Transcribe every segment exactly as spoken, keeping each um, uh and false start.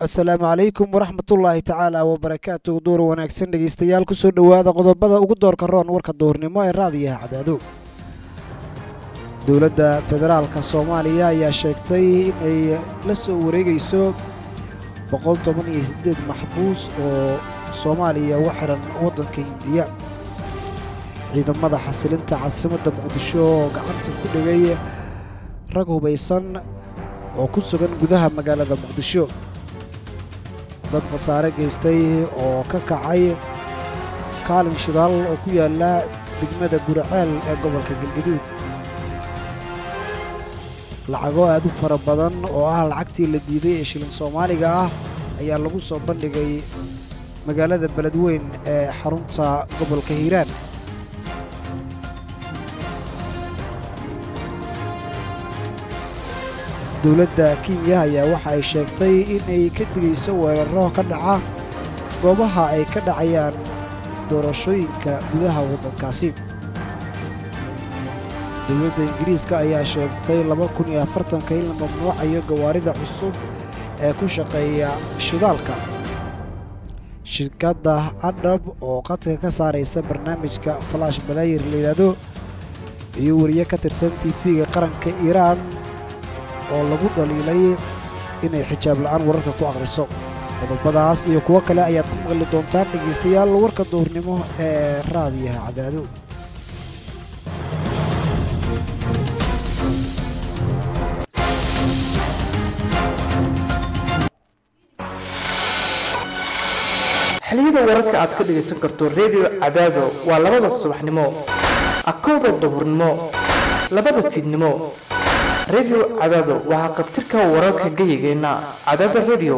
asalaamu calaykum waraxmatullaahi tacaala wabarakaatu. duur wanaagsan dhegeystayaal kusoo dhowaada qodobada ugu doorka roon warka duurnimo ee raadiyaha cadaado. dowladda federaalka soomaaliya ayaa sheegtay in ay la soo wareegayso boqol toban iyo siddeed maxbuus oo soomaaliya u xiran waddanka hindiya. ciidamada xasilinta caasimadda muqdisho oo gacanta ku dhigay rag hubaysan oo ku sugan gudaha magaalada muqdisho. dad khasaare geystay oo ka kacay kaalin shidaal oo ku yaalla degmada guraceel ee gobolka galgaduud. lacago aad u fara badan oo ah lacagtii la diiday ee shilin soomaaliga ah ayaa lagu soo bandhigay magaalada beledweyn ee xarunta gobolka hiiraan. dowladda kenya ayaa waxa ay sheegtay in ay ka digayso weeraro ka dhaca goobaha ay ka dhacayaan doorashooyinka gudaha waddankaasi. dowladda ingiriiska ayaa sheegtay laba kun iyo afartanka in la mamnuucayo gawaarida cusub ee ku shaqeeya shidaalka. shirkadda adhab oo qadka ka saaraysa barnaamijka falaash balaayir la yidhaahdo iyo wariye ka tirsan tiifiga qaranka iiraan oo lagu dhaliilay inay xijaab la'aan wararka ku akhriso. qodobadaas iyo kuwo kale ayaad ku maqli doontaan dhegaystayaal warka duurnimo ee raadiyaha cadaado. xiliyada wararka aad ka dhegaysan karto redio cadaado waa labada subaxnimo akowda duhurnimo labada fiidnimo. redio cadaado waxaa qabtirka wararka geyigeenna cadaada redio.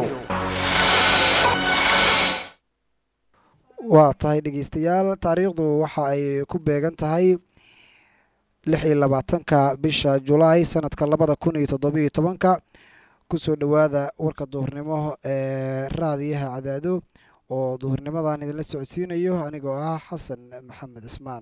waa tahay dhegaystayaal, taariikhdu waxa ay ku beegan tahay lix iyo labaatanka bisha julaay sanadka labada kun iyo toddobiyo tobanka. kusoo dhowaada warka duhurnimo ee raadiyaha cadaado oo duhurnimadan idinla socodsiinayo anigoo ah xasan maxamed ismaan.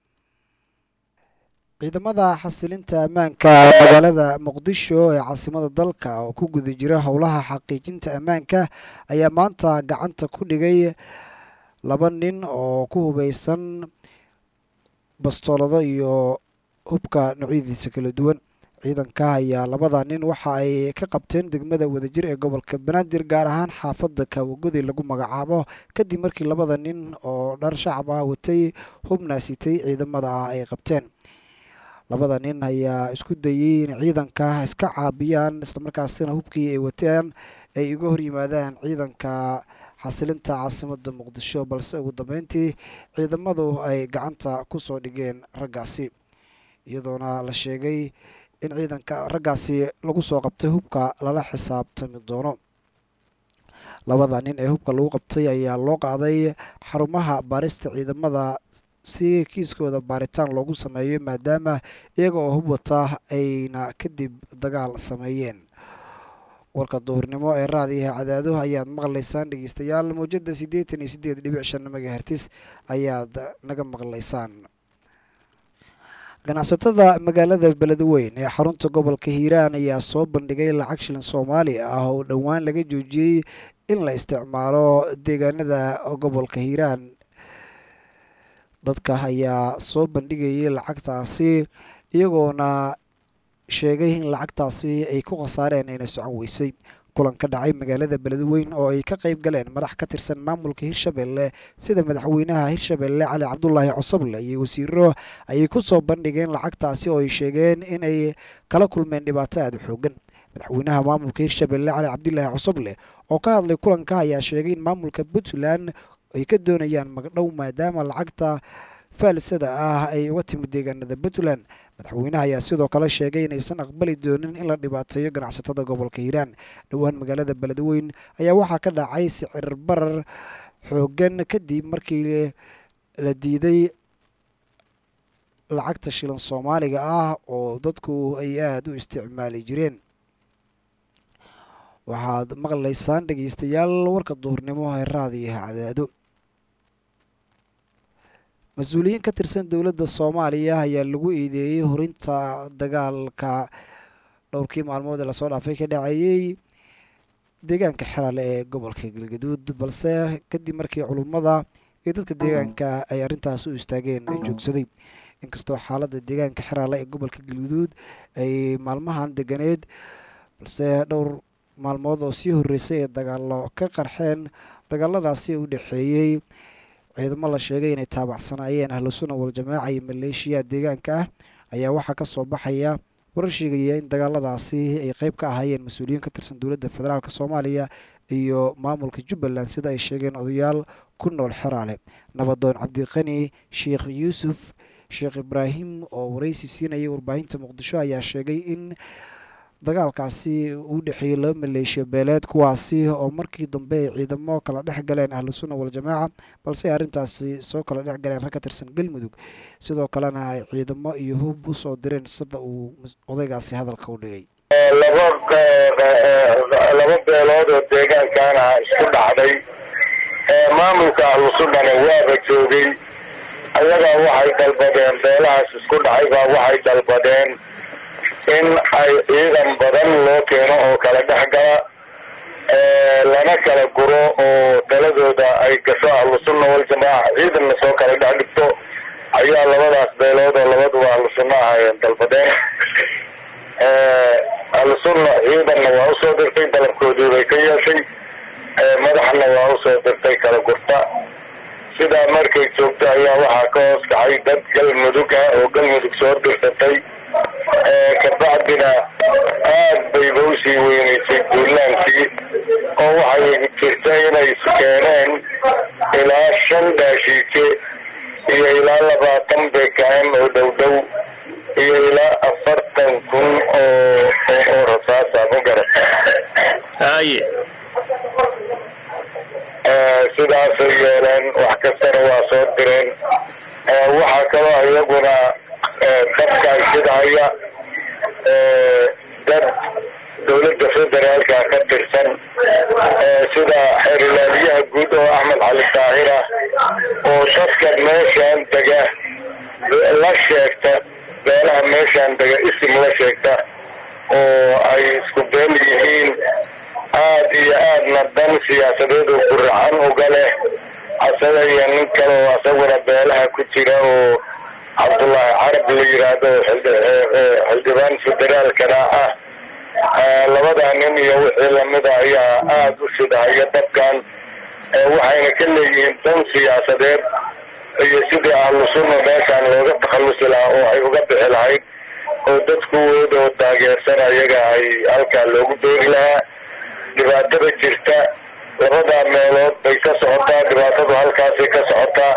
ciidamada xasilinta ammaanka magaalada muqdisho ee caasimada dalka oo ku guda jira howlaha xaqiijinta ammaanka ayaa maanta gacanta ku dhigay laba nin oo ku hubaysan bastoolado iyo hubka noocyadiisa kala duwan. ciidanka ayaa labada nin waxa ay ka qabteen degmada wadajir ee gobolka banaadir, gaar ahaan xaafadda kaawagodi lagu magacaabo, kadib markii labada nin oo dhar shacab ah watay hubna sitay ciidamada ah ay qabteen. labada nin ayaa isku dayey in ciidanka iska caabiyaan islamarkaasina hubkii ay wateen ay uga hor yimaadaan ciidanka xasilinta caasimadda muqdisho, balse ugu dambeyntii ciidamadu ay gacanta ku soo dhigeen raggaasi, iyadoona la sheegay in ciidanka raggaasi lagu soo qabtay hubka lala xisaabtami doono. labada nin ee hubka lagu qabtay ayaa loo qaaday xarumaha baarista ciidamada si kiiskooda baaritaan loogu sameeyo, maadaama iyaga oo hub wata ayna kadib dagaal sameeyeen. warka duhurnimo ee raadiyaha cadaado ayaad maqlaysaan dhegeystayaal. mawjada siddeetan iyo siddeed dhibic shan megahertis ayaad naga maqlaysaan. ganacsatada magaalada beledweyn ee xarunta gobolka hiiraan ayaa soo bandhigay lacag shilin soomaali ah oo dhowaan laga joojiyey in la isticmaalo deegaanada gobolka hiiraan. dadka ayaa soo bandhigayay lacagtaasi iyagoona sheegay in lacagtaasi ay ku khasaareen ayna socon weysay. kulan ka dhacay magaalada beledweyn oo ay ka qayb galeen madax ka tirsan maamulka hirshabelle sida madaxweynaha hirshabelle cali cabdulaahi cosoble iyo wasiiro ayay ku soo bandhigeen lacagtaasi oo ay sheegeen inay kala kulmeen dhibaato aada u xoogan. madaxweynaha maamulka hirshabelle cali cabdulaahi cosoble oo ka hadlay kulanka ayaa sheegay in maamulka puntland ay ka doonayaan magdhow maadaama lacagta faalsada ah ay uga timid deegaanada puntland. madaxweynaha ayaa sidoo kale sheegay inaysan aqbali doonin in la dhibaateeyo ganacsatada gobolka hiiraan. dhowaan magaalada beledweyn ayaa waxaa ka dhacay sicir barar xoogan kadib markii la diiday lacagta shilin soomaaliga ah oo dadku ay aada u isticmaali jireen. waxaad maqlaysaan dhegeystayaal warka duhurnimo ee raadiyaha cadaado. mas-uuliyiin ka tirsan dowladda soomaaliya ayaa lagu eedeeyey horinta dagaalka dhowrkii maalmood ee lasoo dhaafay ka dhacayey deegaanka xeraale ee gobolka galgaduud balse kadib markii culummada iyo dadka deegaanka ay arrintaas u istaageen joogsaday. inkastoo xaaladda deegaanka xeraale ee gobolka galgaduud ay maalmahan deganeed balse dhowr maalmood oo sii horreysay ee dagaalo ka qarxeen dagaaladaasi u dhexeeyey ciidamo la sheegay inay taabacsanaayeen ahlu sunna wal jamaaca iyo maleeshiya deegaanka ah ayaa waxaa ka soo baxaya warar sheegaya in dagaaladaasi ay qeyb ka ahaayeen mas-uuliyiin ka tirsan dowladda federaalk soomaaliya iyo maamulka jubbaland sida ay sheegeen odayaal ku nool xeraale. nabadoon cabdiqani sheekh yuusuf sheekh ibraahim oo waraysi siinayay warbaahinta muqdisho ayaa sheegay in dagaalkaasi uu dhexeeyey laba maleeshiya beeleed kuwaasi oo markii dambe ay ciidamo kala dhex galeen ahlu sunna wal jamaaca balse ay arrintaasi soo kala dhex galeen rag ka tirsan galmudug sidoo kalena ay ciidamo iyo hub u soo direen sida uu odaygaasi hadalka u dhigay. laba laba beelood oo deegaankaana isku dhacday maamulka ahlu sunnana waaba joogay ayagaa waxay dalbadeen beelahaas isku dhacay baa waxay dalbadeen in ay ciidan badan loo keeno oo kala dhex gala lana kala guro oo taladooda ay gasho ahlu sunna wal jamaaca ciidanna soo kala dhex dhigto ayaa labadaas beelood oo labaduba ahlu sunna ahayeen dalbadeen. ahlu sunna ciidanna waa usoo dirtay dalabkoodii bay ka yeeshay madaxna waa usoo dirtay kala gurta. sidaa markay joogto ayaa waxaa ka hoos kacay dad galmudug ah oo galmudug soo dirsatay kabacdina aad bayba usii weynaysay duulaankii oo waxay jirta inay keeneen ilaa shan dhaashiike iyo ilaa labaatan bkm oo dhow dhow iyo ilaa afartan kun oo oo rasaasa ma garata haye sidaasay yeeleen wax kastana waa soo direen. waxaa kaloo iyaguna dadkaan sidahaya dad dowladda federaalka ka tirsan sida xeer ilaaliyaha guud oo axmed cali daahira oo dadka meeshaan dega la sheegta beelaha meeshaan dega isim la sheegta oo ay isku beel yihiin aad iyo aadna dan siyaasadeed oo guracan uga leh asaga iyo nin kale oo asaguna beelaha ku jira oo cabdullaahi carab la yidhaahdo xildhibaan federaalkana ah. labadaa nin iyo wixii lamida ayaa aada u shidahaya dadkan waxayna ka leeyihiin dan siyaasadeed iyo sidii ahlu sunna meeshaan looga takhallusi lahaa oo ay uga bixi lahayd oo dadkuwooda oo taageersan ayaga ay halkaa loogu doori lahaa. dhibaatada jirta labadaa meelood bay ka socotaa, dhibaatadu halkaasay ka socotaa.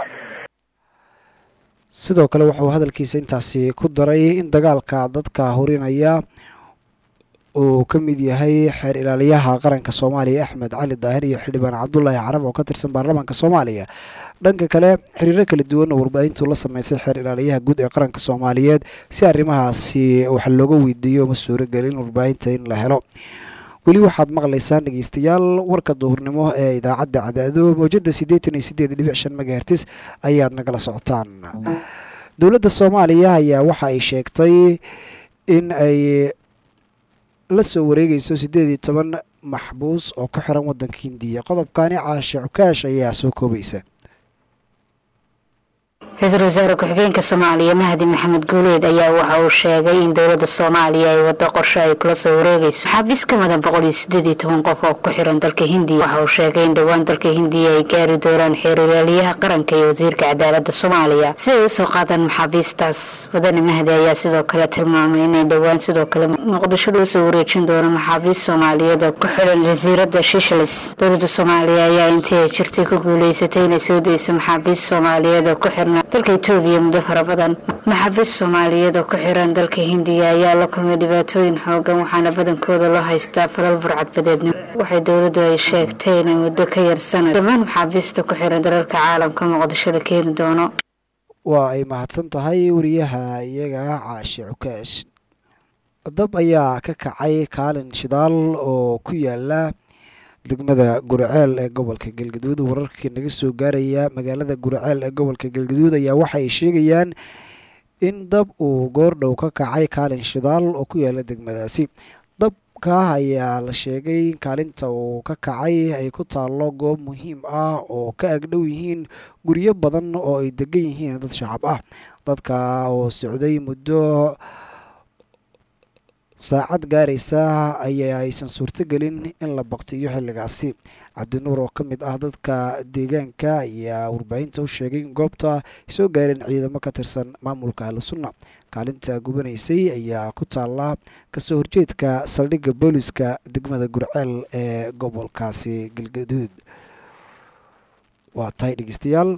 sidoo kale wuxuu hadalkiisa intaasi ku daray in dagaalka dadka horinaya uu ka mid yahay xeer ilaaliyaha qaranka soomaaliya axmed cali daahir iyo xildhibaan cabdullaahi carab oo ka tirsan baarlamaanka soomaaliya. dhanka kale xiriiro kala duwan oo warbaahintu la sameysay xeer ilaaliyaha guud ee qaranka soomaaliyeed si arrimahaasi wax looga weydiiyo ma suuragelin warbaahinta in la helo. weli waxaad maqlaysaan dhegeystayaal warka duhurnimo ee idaacadda cadaado mawjada siddeetan iyo siddeed dhibic shan megahertis ayaad nagala socotaan. dowladda soomaaliya ayaa waxa ay sheegtay in ay la soo wareegayso siddeed iyo toban maxbuus oo ku xiran waddanka hindiya. qodobkani caashe cukaash ayaa soo koobaysa. ra-iisul wasaare ku-xigeenka soomaaliya mahdi maxamed guuleed ayaa waxa uu sheegay in dowladda soomaaliya ay wado qorshe ay kula soo wareegayso xafiis ka badan boqol iyo siddeed iyo toban qof oo ku xiran dalka hindiya. waxa uu sheegay in dhowaan dalka hindiya ay gaari doonaan xeer ilaaliyaha qaranka iyo wasiirka cadaaladda soomaaliya si ay usoo qaadaan maxaabiistaas. wadani mahdi ayaa sidoo kale tilmaamay inay dhowaan sidoo kale muqdisho loo soo wareejin doono maxaabiist soomaaliyeed oo ku xiran jasiiradda shishalis. dowladda soomaaliya ayaa intii ay jirtay ku guuleysatay inay soo dayso maxaabiist soomaaliyeed oo ku xirna dalka Itoobiya muddo fara badan. maxaabiist soomaaliyeed oo ku xiran dalka hindiya ayaa la kulmay dhibaatooyin xoogan waxaana badankooda loo haystaa falal burcadbadeednimo. waxay dowladdu ay sheegtay inay muddo ka yar sanad dhammaan maxaabiista ku xiran dalalka caalamka muqdisho la keeni doono. waa ay mahadsan tahay wariyaha iyaga caashe cukaash. dab ayaa ka kacay kaalin shidaal oo ku yaala degmada guraceel ee gobolka galgaduud. wararkii naga soo gaaraya magaalada guraceel ee gobolka galgaduud ayaa waxa ay sheegayaan in dab uu goordhow ka kacay kaalin shidaal oo ku yaala degmadaasi. dab hubka ayaa la sheegay in kaalinta uu ka kacay ay ku taallo goob muhiim ah oo ka agdhow yihiin guryo badan oo ay degan yihiin dad shacab ah. dadka oo socday muddo saacad gaaraysa ayaa aysan suurtogelin in la baqtiyo xilligaasi. cabdinuur oo ka mid ah dadka deegaanka ayaa warbaahinta u sheegay in goobta ay soo gaareen ciidamo ka tirsan maamulka ahlu sunna. kaalinta gubanaysay ayaa ku taalla kasoo horjeedka saldhigga booliska degmada Gurceel ee gobolkaasi Galgaduud. waa tahay dhegeystayaal,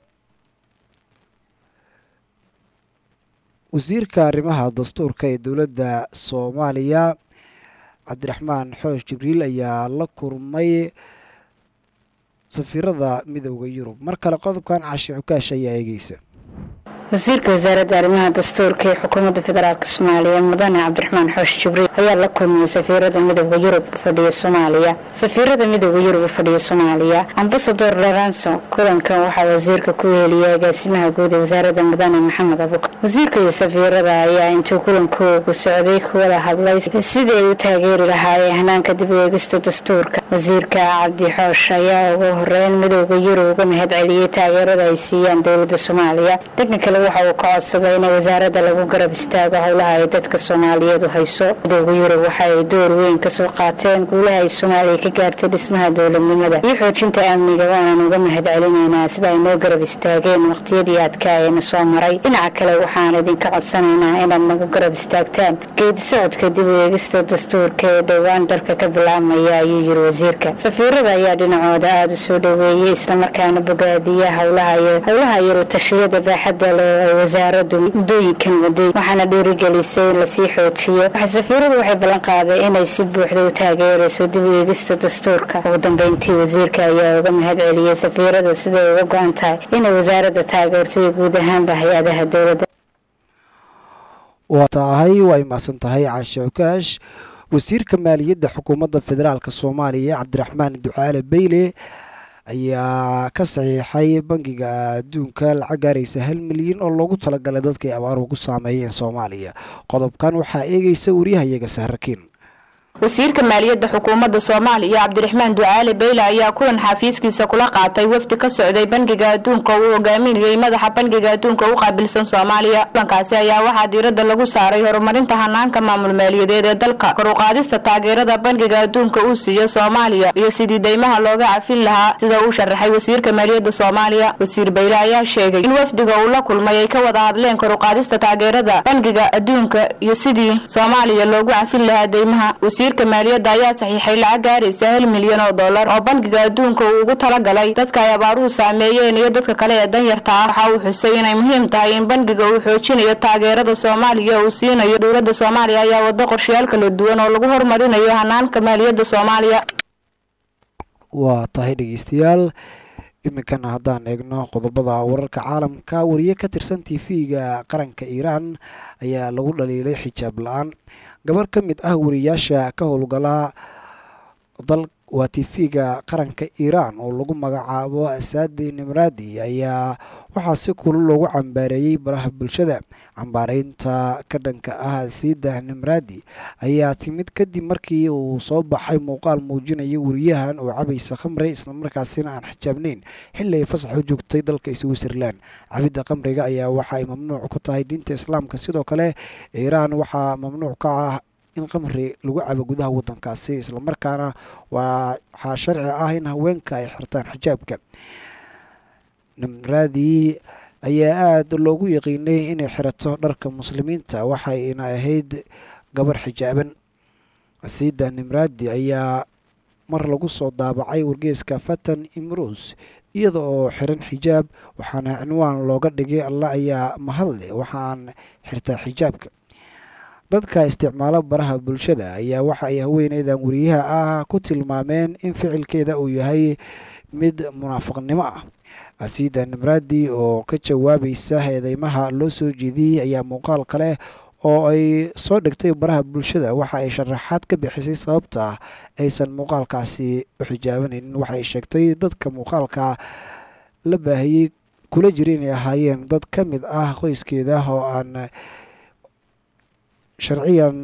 wasiirka arrimaha dastuurka ee dowladda Soomaaliya Cabdiraxmaan Xoosh Jibriil ayaa la kulmay safiirada midowda Yurub. mar kale qodobkan Caashi Cukaash ayaa eegeysa. wasiirka wasaaradda arrimaha dastuurka ee xukuumadda federaalk Soomaaliya mudane Cabdiraxmaan Xoosh Jibriil ayaa la kulmay safiirada midowda Yurub u fadhiya Soomaaliya. safiirada midowda Yurub u fadhiya Soomaaliya Ambassador Lorenzo kulankan waxaa wasiirka ku weeliyay agaasimaha guud ee wasaaradda mudane Maxamed Abuukar. wasiirka iyo safiirada ayaa intuu kulankooda socday ku wada hadlay sidii ay u taageeri lahaayeen hanaanka dib u eegista dastuurka. wasiirka Cabdi Xoosh ayaa ugu horeyn midowda Yurub uga mahadceliyay taageerada ay siiyaan dowladda Soomaaliya. dhanka kale waxa uu ka codsaday in wasaaradda lagu garab istaago howlaha ay dadka Soomaaliyeed u hayso. midowda Yurub waxa ay door weyn ka soo qaateen guulaha ay Soomaaliya ka gaartay dhismaha dowladnimada iyo xoojinta amniga. waana uga mahadcelinaynaa sida ay noo garab istaageen waqtiyadii adkaayeen soo maray. dhinaca kale waxaan idinka codsanaynaa inaad nagu garab istaagtaan geedi socodka dib u eegista dastuurka ee dhowaan dalka ka bilaabmaya, ayuu yiri wasiirka. safiirada ayaa dhinacooda aada u soo dhaweeyey islamarkaana bogaadiya howlaha iyo howlaha iyo la tashiyada baaxadda leh ee wasaaraddu muddooyinkan waday, waxaana dhiirigelisay in lasii xoojiyo. waxa safiiradu waxay ballan qaaday inay si buuxda u taageerayso dib u eegista dastuurka. ugu dambeyntii wasiirka ayaa uga mahadceliyey safiirada siday uga go-an tahay inay wasaaradda taageerto iyo guud ahaanba hay-adaha dowladda. waa tahay way mahadsan tahay Caashi Cukaash. wasiirka maaliyadda xukuumadda federaalk Soomaaliya Cabdiraxmaan Ducaale Beyle ayaa ka saxiixay bangiga adduunka lacag gaaraysa hal milyan oo loogu talagalay dadka ay abaaruhu ku saameeyeen Soomaaliya. qodobkan waxaa eegaysa wariyahayaga Sahrakiin. wasiirka maaliyadda xukuumadda Soomaaliya Cabdiraxmaan Ducaale Beyle ayaa kulan xafiiskiisa kula qaatay wafdi ka socday bangiga adduunka oo hogaaminayay madaxa bangiga adduunka u qaabilsan Soomaaliya. kulankaasi ayaa waxaa diiradda lagu saaray horumarinta hanaanka maamul maaliyadeed ee dalka, kor u qaadista taageerada bangiga adduunka uu siiyo Soomaaliya iyo sidii deymaha looga cafin lahaa, sida uu sharaxay wasiirka maaliyadda Soomaaliya. wasiir Beyle ayaa sheegay in wafdiga uu la kulmay ay ka wada hadleen kor u qaadista taageerada bangiga adduunka iyo sidii Soomaaliya loogu cafin lahaa deymaha. wasiirka maaliyadda ayaa saxiixay lacag gaaraysa hal milyan oo dollar oo bangiga adduunka uu ugu talagalay dadka ay abaaruhu saameeyeen iyo dadka kale ee danyarta ah. waxa uu xusay inay muhiim tahay in bangiga uu xoojinayo taageerada Soomaaliya uu siinayo. dowladda Soomaaliya ayaa wada qorshayaal kala duwan oo lagu horumarinayo hanaanka maaliyadda Soomaaliya. waa tahay dhegeystayaal, iminkana haddaan eegno qodobada wararka caalamka. wariye ka tirsan T V-ga qaranka Iiraan ayaa lagu dhaliilay xijaab la-aan. gabar ka mid ah wariyaasha ka howlgala dal waa T V-ga qaranka Iiraan oo lagu magacaabo Saadi Nimraadi ayaa waxaa si kulul loogu cambaareeyey baraha bulshada. cambaareynta ka dhanka ah Saadi Nimraadi ayaa timid kadib markii uu soo baxay muuqaal muujinaya wariyahan oo cabaysa khamri islamarkaasina aan xijaabnayn xilli ay fasax u joogtay dalka Switzerland. cabidda khamriga ayaa waxa ay mamnuuc ku tahay diinta Islaamka. sidoo kale Iiraan waxaa mamnuuc ka ah in khamri lagu cabo gudaha wadankaasi, islamarkaana waxaa sharci ah in haweenka ay xirtaan xijaabka. Nimraadi ayaa aada loogu yaqiinay inay xirato dharka muslimiinta, waxayna ahayd gabar xijaaban. Saadi Nimraadi ayaa mar lagu soo daabacay wargeyska Fatan Imruus iyada oo xiran xijaab, waxaana cinwaan looga dhigay alla ayaa mahadle waxaan xirtaa xijaabka. dadka isticmaala baraha bulshada ayaa waxa ay haweeneydan wariyaha ah ku tilmaameen in ficilkeeda uu yahay mid munaafiqnimo ah. Saadi Nimraadi oo ka jawaabaysa eedeymaha loo soo jeediyey ayaa muuqaal kale oo ay soo dhigtay baraha bulshada waxa ay sharaxaad ka bixisay sababta aysan muuqaalkaasi u xijaabanaynin. waxay sheegtay dadka muuqaalka la baahiyey kula jira inay ahaayeen dad ka mid ah qoyskeeda oo aan sharciyan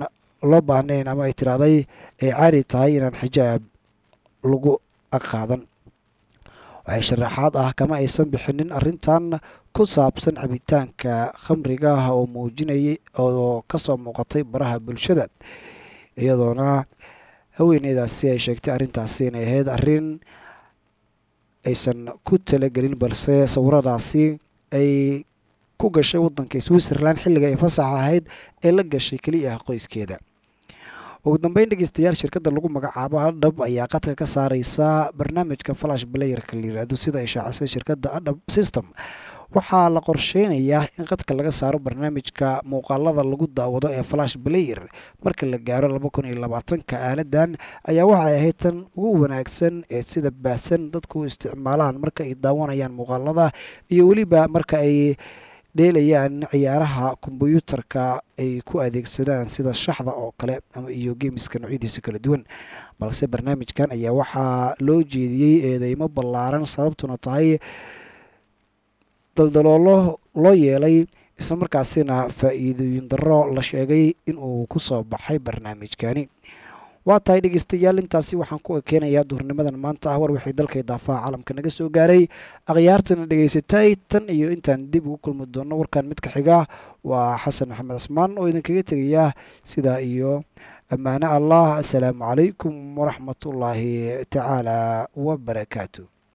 loo baahnayn ama ay tirahday ay caadi tahay inaan xijaab lagu aqaadan. waxay sharaxaad ah kama aysan bixinin arrintan ku saabsan cabitaanka khamriga ah oo muujinayay oo kasoo muuqatay baraha bulshada, iyadoona haweeneydaasi ay sheegtay arrintaasi inay ahayd arrin aysan ku talagelin, balse sawiradaasi ay ku gashay waddanka Switzerland xilliga ay fasaxa ahayd ee la gashay keliya ah qoyskeeda. ugu dambeyn dhegeystayaal, shirkadda lagu magacaabo Adab ayaa qadka ka saareysa barnaamijka flash playerka la yiraahdo. sida ay shaacisay shirkadda Adab System, waxaa la qorsheynayaa in qadka laga saaro barnaamijka muuqaalada lagu daawado ee flash player marka la gaaro laba kun iyo labaatanka. aaladan ayaa waxay ahayd tan ugu wanaagsan ee sida baahsan dadku u isticmaalaan marka ay daawanayaan muuqaalada iyo weliba marka ay dheelayaan ciyaaraha kombuyuutarka ay ku adeegsadaan sida shaxda oo kale ama iyo geemiska noocyadiisa kala duwan. balse barnaamijkan ayaa waxaa loo jeediyey eedeymo ballaaran, sababtuna tahay daldaloolo loo yeelay islamarkaasina faa'iidooyin darro la sheegay inuu ku soo baxay barnaamijkani. waa tahay dhegeystayaal, intaasi waxaan ku ekeenayaa duhurnimadan maanta ah war wixii dalka daafaha caalamka naga soo gaaray. akhyaartana dhegeysatay tan iyo intaan dib ugu kulmi doono warkan midka xiga, waa xasan maxamed cismaan oo idinkaga tegaya sidaa iyo ammaano allah. assalaamu calaykum waraxmatullaahi tacaala wabarakaatu.